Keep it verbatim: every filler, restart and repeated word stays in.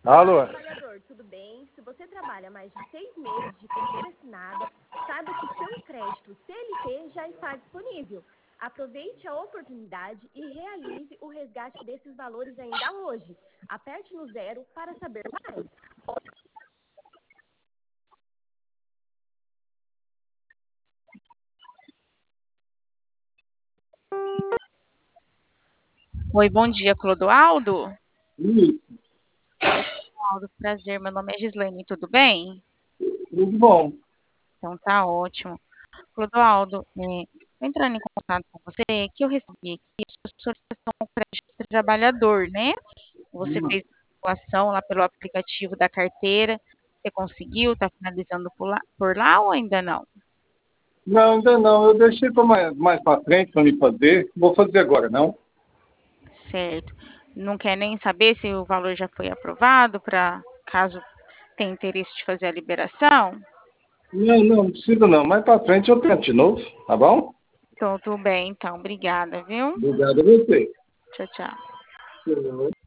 Alô? Trabalhador, tudo bem? Se você trabalha mais de seis meses de carteira assinada, saiba que seu crédito C L T já está disponível. Aproveite a oportunidade e realize o resgate desses valores ainda hoje. Aperte no zero para saber mais. Oi, bom dia, Clodoaldo. Isso, Clodoaldo, prazer, meu nome é Gislaine, tudo bem? tudo bom. Então tá ótimo. Clodoaldo, é, tô entrando em contato com você, que eu recebi aqui a sua solicitação de crédito de trabalhador, né? Você fez a doação lá pelo aplicativo da carteira, você conseguiu, tá finalizando por lá, por lá ou ainda não? Não, ainda não. Eu deixei para mais, mais para frente para me fazer. Vou fazer agora, não? Certo. Não quer nem saber se o valor já foi aprovado, para caso tenha interesse de fazer a liberação? Não, não, não precisa não. Mais para frente eu tento de novo, tá bom? Então, tudo bem, então. Obrigada, viu? Obrigado a você. Tchau, tchau. Tchau.